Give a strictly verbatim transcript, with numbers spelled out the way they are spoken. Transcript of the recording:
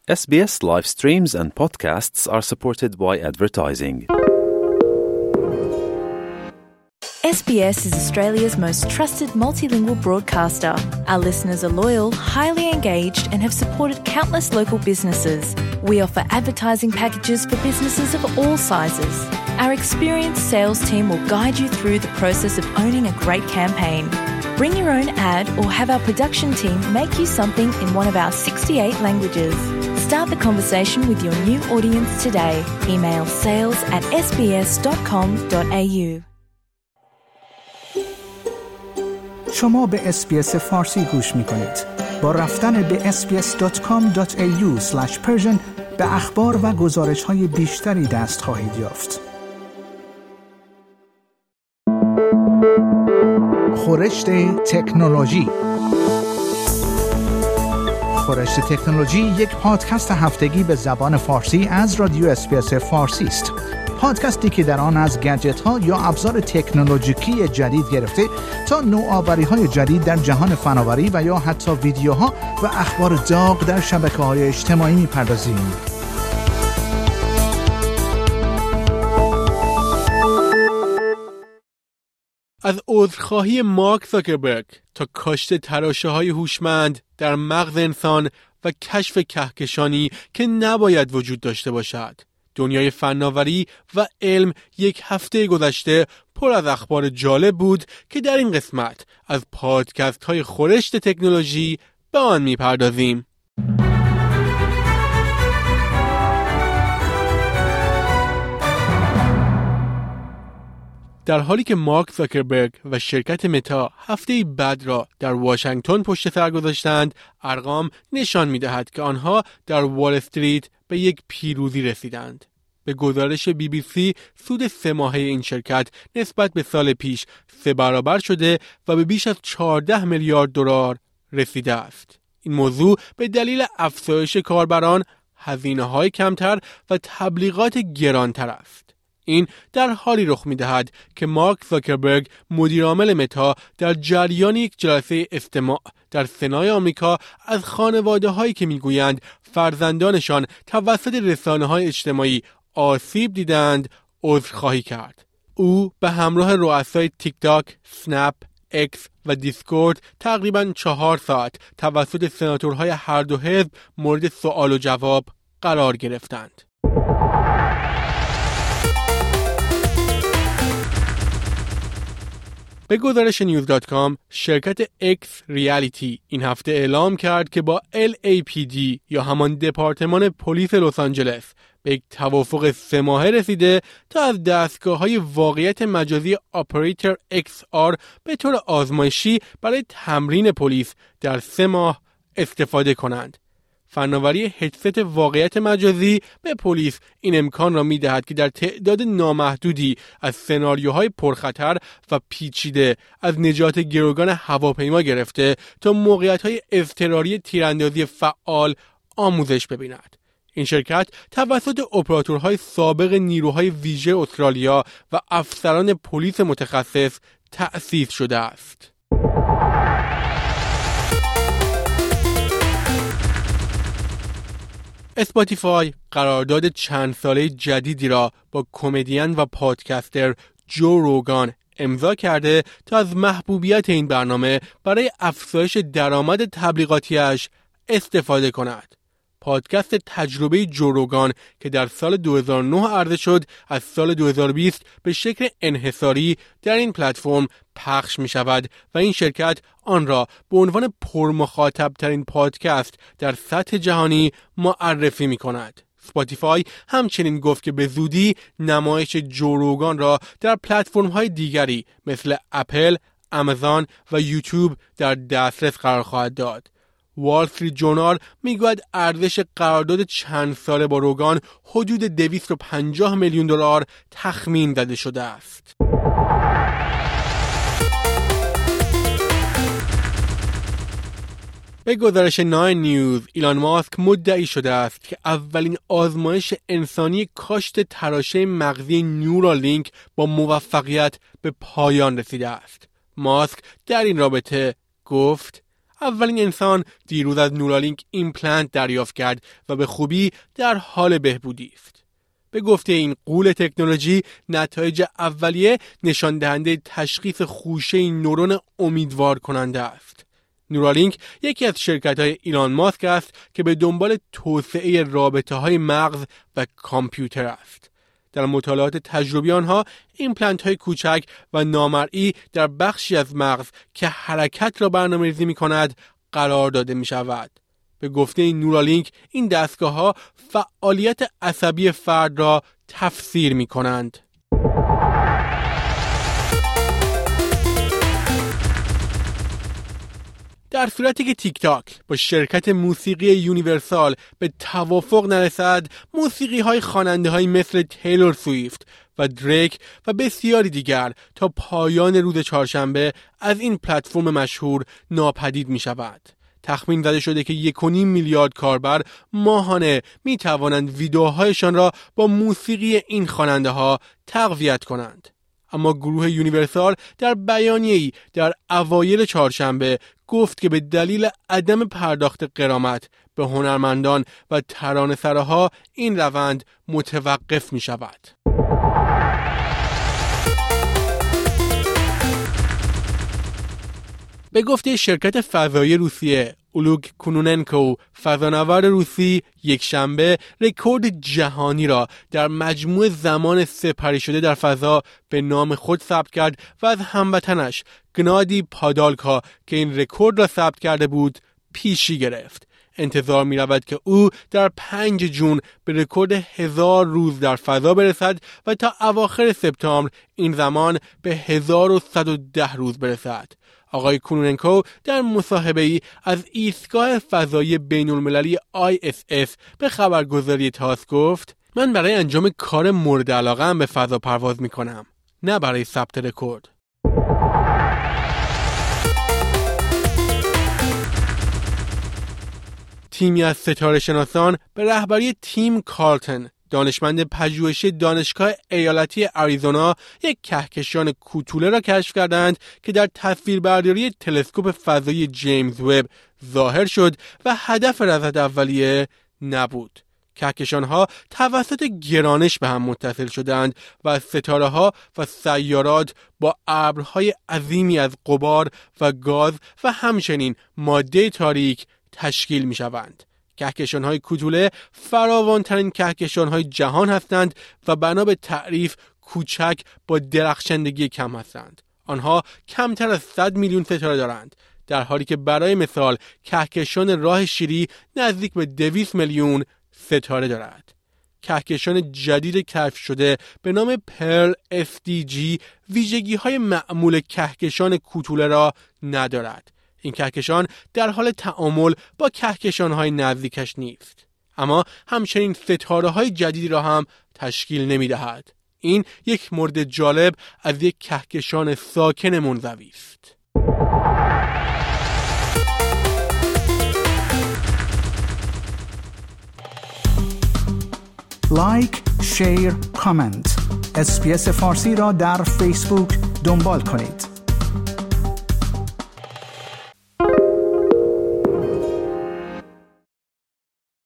S B S live streams and podcasts are supported by advertising. S B S is Australia's most trusted multilingual broadcaster. Our listeners are loyal, highly engaged, and have supported countless local businesses. We offer advertising packages for businesses of all sizes. Our experienced sales team will guide you through the process of owning a great campaign. Bring your own ad or have our production team make you something in one of our sixty-eight languages. Start the conversation with your new audience today. Email sales at s b s dot com dot a u. شما به اس بی اس فارسی گوش می‌کنید. با رفتن به اس بی اس دات کام دات ای یو اسلش پرشن به اخبار و گزارش‌های بیشتری دست خواهید یافت. خورشت تکنولوژی. خورشت تکنولوژی یک پادکست هفتگی به زبان فارسی از رادیو اس بی اس فارسی است. پادکستی که در آن از گجت‌ها یا ابزار تکنولوژیکی جدید گرفته تا نوآوری‌های جدید در جهان فناوری و یا حتی ویدیوها و اخبار داغ در شبکه‌های اجتماعی می‌پردازیم. از عذرخواهی مارک زاکربرگ تا کاشت تراشه‌های هوشمند در مغز انسان و کشف کهکشانی که نباید وجود داشته باشد. دنیای فناوری و علم یک هفته گذشته پر از اخبار جالب بود که در این قسمت از پادکست های خورشت تکنولوژی به آن می‌پردازیم. در حالی که مارک زاکربرگ و شرکت متا هفته بعد را در واشنگتن پشت سر گذاشتند، ارقام نشان می‌دهد که آنها در وال استریت به یک پیروزی رسیدند. به گزارش بی بی سی سود سه ماهه این شرکت نسبت به سال پیش سه برابر شده و به بیش از چهارده میلیارد دلار رسیده است. این موضوع به دلیل افزایش کاربران، هزینه‌های کمتر و تبلیغات گرانتر است. این در حالی رخ می‌دهد که مارک زاکربرگ مدیرعامل متا در جریان یک جلسه استماع در سنای آمریکا از خانواده‌هایی که می‌گویند فرزندانشان توسط رسانه‌های اجتماعی آسیب دیدند عذرخواهی کرد. او به همراه رؤسای تیک تاک، سنپ، اکس و دیسکورد تقریباً چهار ساعت توسط سناتورهای هر دو حزب مورد سوال و جواب قرار گرفتند. به گزارش نیوز دات کام، شرکت اکس ریالیتی این هفته اعلام کرد که با ال ای پی دی یا همان دپارتمان پلیس لس آنجلس به یک توافق سه ماهه رسیده تا از دستگاه‌های واقعیت مجازی اپراتور ایکس آر به طور آزمایشی برای تمرین پلیس در سه ماه استفاده کنند. فناوری هدست واقعیت مجازی به پلیس این امکان را می‌دهد که در تعداد نامحدودی از سناریوهای پرخطر و پیچیده از نجات گروگان هواپیما گرفته تا موقعیت‌های اضطراری تیراندازی فعال آموزش ببیند. این شرکت توسط اپراتورهای سابق نیروهای ویژه استرالیا و افسران پلیس متخصص تأسیس شده است. اسپاتیفای قرارداد چند ساله جدیدی را با کمدین و پادکستر جو روگان امضا کرده تا از محبوبیت این برنامه برای افزایش درآمد تبلیغاتیش استفاده کند. پادکست تجربه جو روگان که در سال دو هزار و نه عرضه شد، از سال دو هزار و بیست به شکل انحصاری در این پلتفرم پخش می شود و این شرکت آن را به عنوان پرمخاطب ترین پادکست در سطح جهانی معرفی می کند. اسپاتیفای همچنین گفت که به زودی نمایش جو روگان را در پلتفرم های دیگری مثل اپل، آمازون و یوتیوب در دسترس قرار خواهد داد. وال استریت جورنال میگوید ارزش قرارداد چند ساله با روگان حدود دویست و پنجاه میلیون دلار تخمین زده شده است. به گزارش ناین نیوز، ایلان ماسک مدعی شده است که اولین آزمایش انسانی کاشت تراشه مغزی نیورالینک با موفقیت به پایان رسیده است. ماسک در این رابطه گفت: اولین انسان دیروز از نورالینک ایمپلنت دریافت کرد و به خوبی در حال بهبودی است. به گفته این غول تکنولوژی، نتایج اولیه نشان دهنده تشخیص خوشه نورون امیدوار کننده است. نورالینک یکی از شرکت‌های ایلان ماسک است که به دنبال توسعه رابطه‌های مغز و کامپیوتر است. در مطالعات تجربی آنها، ایمپلنت‌های کوچک و نامرئی در بخشی از مغز که حرکت را برنامه‌ریزی می‌کند قرار داده می‌شود. به گفته نورالینک، این دستگاه‌ها فعالیت عصبی فرد را تفسیر می‌کنند. در صورتی که تیک تاک با شرکت موسیقی یونیورسال به توافق نرسد، موسیقی‌های خواننده‌هایی مثل تیلور سویفت و دریک و بسیاری دیگر تا پایان روز چهارشنبه از این پلتفرم مشهور ناپدید می‌شود. تخمین زده شده که یک و نیم میلیارد کاربر ماهانه می توانند ویدیوهایشان را با موسیقی این خواننده‌ها تقویت کنند. اما گروه یونیورسال در بیانیه‌ای در اوایل چهارشنبه گفت که به دلیل عدم پرداخت غرامت به هنرمندان و ترانه‌سراها این روند متوقف می شود. به گفته شرکت فضایی روسیه اولوگ کونوننکو، فضانورد روسی یک شنبه رکورد جهانی را در مجموع زمان سپری شده در فضا به نام خود ثبت کرد و از هموطنش گنادی پادالکا که این رکورد را ثبت کرده بود پیشی گرفت. انتظار می رود که او در پنج جون به رکورد هزار روز در فضا برسد و تا اواخر سپتامبر این زمان به هزار و صد و ده روز برسد. آقای کونوننکو در مصاحبه‌ای از ایستگاه فضایی بین‌المللی آی اس اس به خبرگزاری تاس گفت: من برای انجام کار مورد علاقه‌ام به فضا پرواز می‌کنم، نه برای ثبت رکورد. تیمی از ستاره شناسان به رهبری تیم کارلتن، دانشمند پژوهشی دانشگاه ایالتی آریزونا، یک کهکشان کوتوله را کشف کردند که در تصویربرداری تلسکوپ فضایی جیمز وب ظاهر شد و هدف رصد اولیه نبود. کهکشان‌ها توسط گرانش به هم متصل شدند و ستاره‌ها و سیارات با ابرهای عظیمی از غبار و گاز و همچنین ماده تاریک تشکیل می‌شوند. کهکشان‌های کوتوله فراوان‌ترین کهکشان‌های جهان هستند و بنا به تعریف کوچک با درخشندگی کم هستند. آنها کمتر از صد میلیون ستاره دارند، در حالی که برای مثال کهکشان راه شیری نزدیک به دویست میلیون ستاره دارد. کهکشان جدید کشف شده به نام پرل اف دی جی ویژگی‌های معمول کهکشان کوتوله را ندارد. این کهکشان در حال تعامل با کهکشان‌های نزدیکش نیست، اما همچنین ستاره‌های جدیدی را هم تشکیل نمی‌دهد. این یک مورد جالب از یک کهکشان ساکن منزوی است. لایک، شیر، کامنت. اس بی اس فارسی را در فیسبوک دنبال کنید.